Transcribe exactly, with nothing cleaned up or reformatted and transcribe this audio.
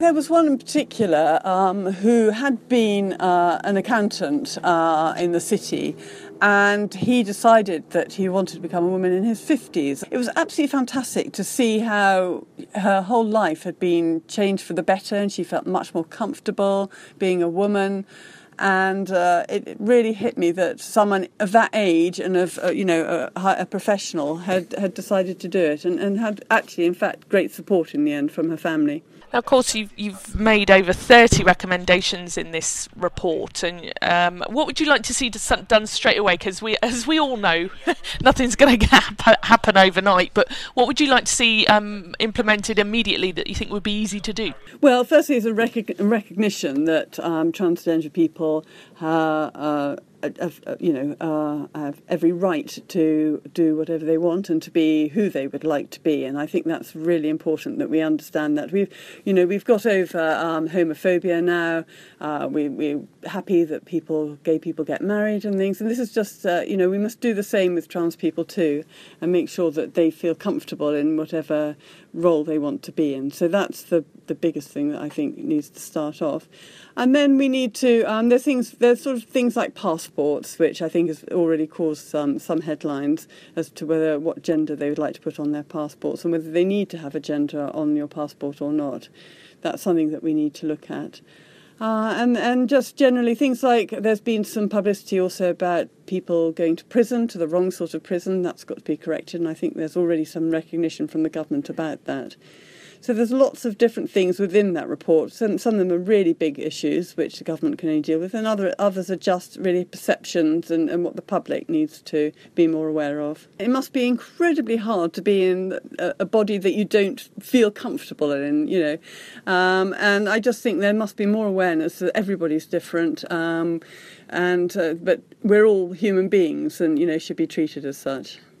There was one in particular um, who had been uh, an accountant uh, in the city, and he decided that he wanted to become a woman in his fifties. It was absolutely fantastic to see how her whole life had been changed for the better, and she felt much more comfortable being a woman. And uh, it really hit me that someone of that age and of, uh, you know, a, a professional had, had decided to do it and, and had actually, in fact, great support in the end from her family. Now, of course, you've, you've made over thirty recommendations in this report, and um, what would you like to see done straight away? Because we, as we all know, nothing's going to happen overnight, but what would you like to see um, implemented immediately that you think would be easy to do? Well, firstly, is a rec- recognition that um, transgender people uh, uh, Have, you know, uh, have every right to do whatever they want and to be who they would like to be, and I think that's really important that we understand that. We've, you know, we've got over um, homophobia now. Uh, we, we're happy that people, gay people, get married and things, and this is just, uh, you know, we must do the same with trans people too, and make sure that they feel comfortable in whatever role they want to be in. So that's the the biggest thing that I think needs to start off. And then we need to, um, there's things, there's sort of things like passports, which I think has already caused some, some headlines as to whether, what gender they would like to put on their passports and whether they need to have a gender on your passport or not. That's something that we need to look at. Uh, and, and just generally things like, there's been some publicity also about people going to prison, to the wrong sort of prison. That's got to be corrected, and I think there's already some recognition from the government about that. So there's lots of different things within that report. Some, some of them are really big issues which the government can only deal with, and other, others are just really perceptions and, and what the public needs to be more aware of. It must be incredibly hard to be in a, a body that you don't feel comfortable in, you know. Um, and I just think there must be more awareness that everybody's different, um, and uh, but we're all human beings and, you know, should be treated as such.